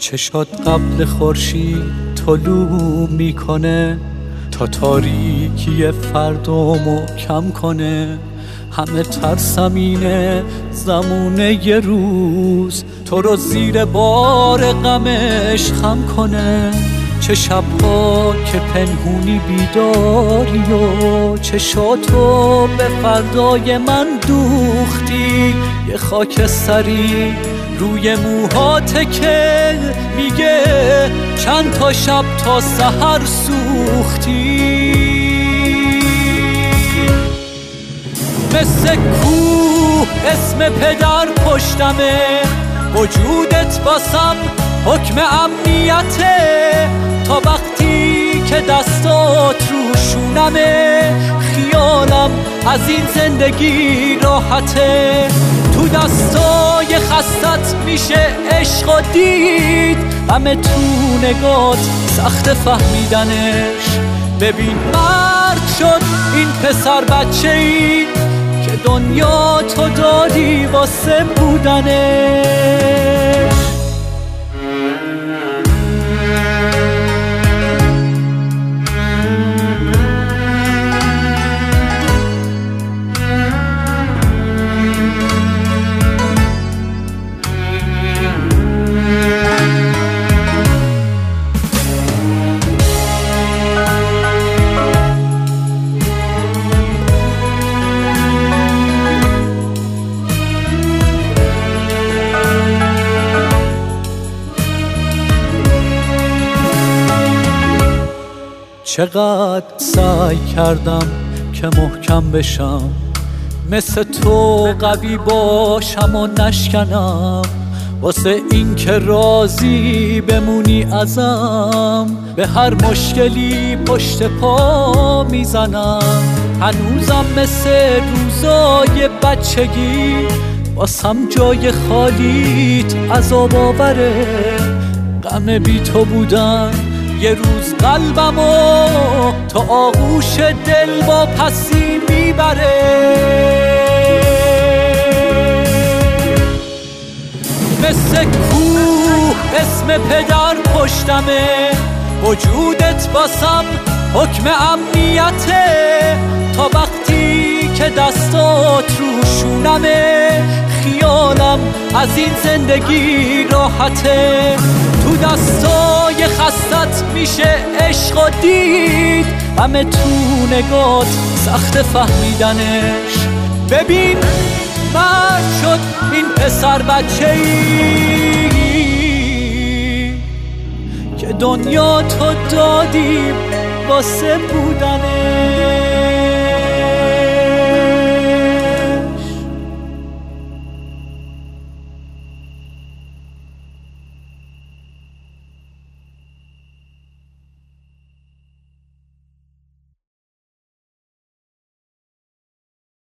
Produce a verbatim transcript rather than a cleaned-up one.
چشات قبل خورشید طلوع میکنه تا تاریکی فردا محکم کنه. همه ترسم اینه زمونه یه روز تو رو زیر بار غمش خم کنه. چه شبها که پنهونی بیداری و چشاتو به فردای من دوختی. یه خاک سری روی موهاته که میگه چند تا شب تا سحر سوختی. مثل کوه اسم پدر پشتمه، وجودت باسم حکم امنیته. تا وقتی که دستات رو شونمه، خیالم از این زندگی راحته. تو دستای خستت میشه عشق و دید، همه تو نگات سخت فهمیدنش. ببین مرد شد این پسر بچه‌ای که دنیا تو دادی واسه بودنش. چقدر سعی کردم که محکم بشم، مثل تو قوی باشم و نشکنم. واسه این که راضی بمونی ازم، به هر مشکلی پشت پا میزنم. هنوزم مثل روزای بچگی واسم جای خالیت عذاب آوره. غم بی تو بودن یه روز قلبمو تا آغوش دل با پسی میبره. مثل کوه اسم پدر پشتمه، وجودت باسم حکم امنیته. تا وقتی که دستات رو شونمه، خیالم از این زندگی راحته. تو دستای خستت میشه عشق و دید، همه تو نگات سخت فهمیدنش. ببین مرد شد این پسر بچه‌ای که دنیا تو دادی واسه بودنش.